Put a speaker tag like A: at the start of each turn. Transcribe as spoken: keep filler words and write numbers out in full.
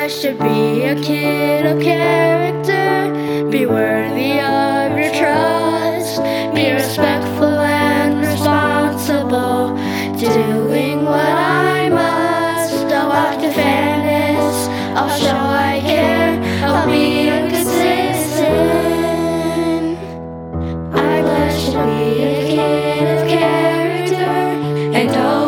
A: should be a kid of character, be worthy of your trust, be respectful and responsible, doing what I must. I'll act in fairness, I'll show I care, I'll be a good citizen. I should be a kid of character, and all